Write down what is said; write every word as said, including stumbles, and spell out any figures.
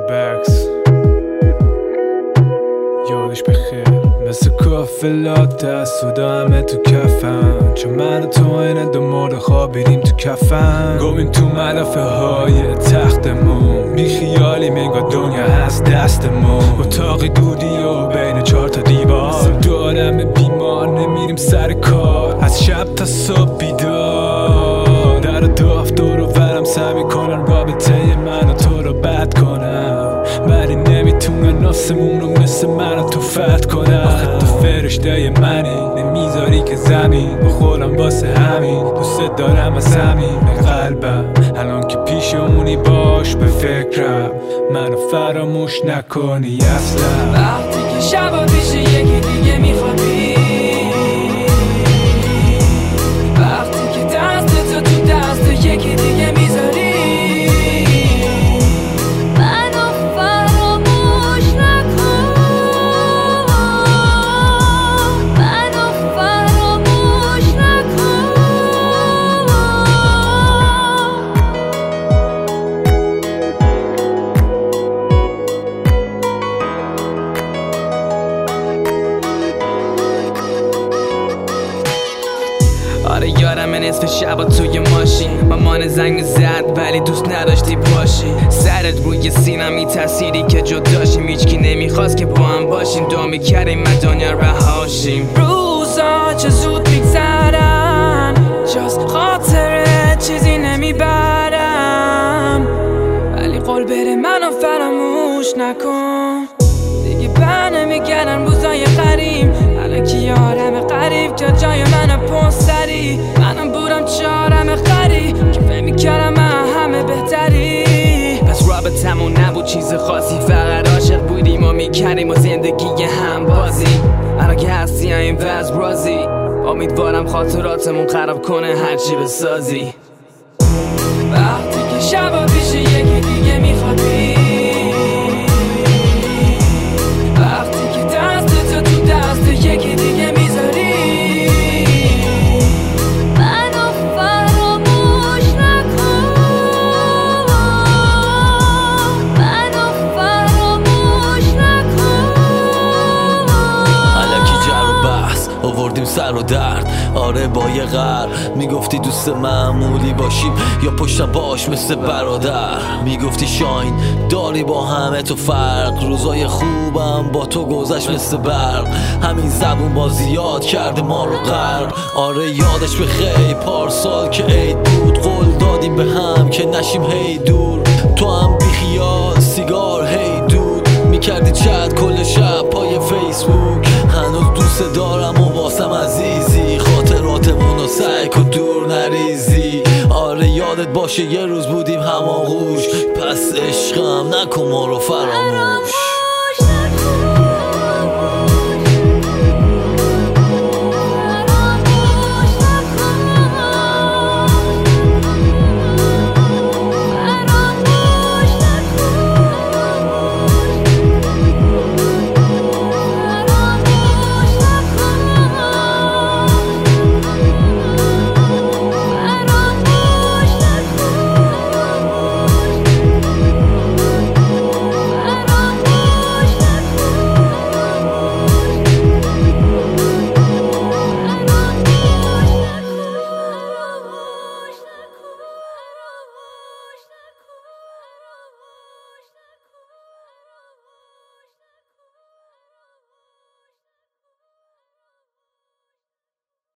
بکس یادش بخیر مثل کافلات دست و همه تو کفن، چون من و تو اینه دو مرد خوابیدیم تو کفن، گمیم تو ملافه های تختمون، بی خیالی انگار دنیا هست دستمون، اتاقی دودی و بین چهار تا دیوار، مثل دو آدم بیمار نمیریم سر کار، از شب تا صبح بیدار، در و داف دور و برم سعی میکنن رابطه من و تو رو بد کنم، ولی نمیتونن نفسمون رو مثل من و تو فتح کنم. آخه تو فرشته منی نمیذاری که زمین بخورم، واسه همین دوست دارم از همین قلبم، الان که پیش اونی باش به فکرم، منو فراموش نکنی اصلا. وقتی که شبا پیش یکی دیگه میخوابی، وقتی که دست تو تو دست یکی دیگه میذاری، منو فراموش نکن، منو فراموش نکن. آره یارم نصف شبا توی ماشین، مامان زنگ زد ولی دوست نداشتی باشی، سرت روی سینم می تأثیری که جداشیم، هیچکی نمیخواست که با هم باشیم، دعا میکردیم ما دنیا رهاشیم. روزا چه زود میگذرن، جز خاطره چیزی نمیبرم، ولی قول بره منو فراموش نکن، دیگه بر نمیگردن روزای قریب، الکی یارم قریب که جای من پونسری، منم بودم چهارم قری که فهم میکردم من همه بهتری، پس رابطمون نبود چیز خاصی، فقط عاشق بودیم و میکردیم و زندگی هم بازی، الان که هستی این وز رازی، امیدوارم خاطراتمون خراب کنه هرچی بسازی. وقتی که شبا پیش یکی دیگه میخوابی، وقتی که دست تو تو دست یکی دیگه میذاری، منو فراموش نکن، منو فراموش نکن. الکی جر و بحث آوردیم سر و درد، آره با یه غر میگفتی دوست معمولی باشیم یا پشتم باش مثل برادر، میگفتی شاین داری با همه تو فرق، روزای خوبم با تو گذشت مثل برق، همین زبون با زیاد کرده ما رو غرق. آره یادش بخیر پارسال که عید بود، قول دادیم به هم که نشیم هی دور، تو هم بیخیال سیگار هی دود میکردی چت کل شب پای فیسبوک، هنوز دوست دارم و واسم عزیزی، خاطراتمون رو سعی کن دور نریزی. آره یادت باشه یه روز بودیم هماغوش، پس عشقم نکن ما رو فراموش.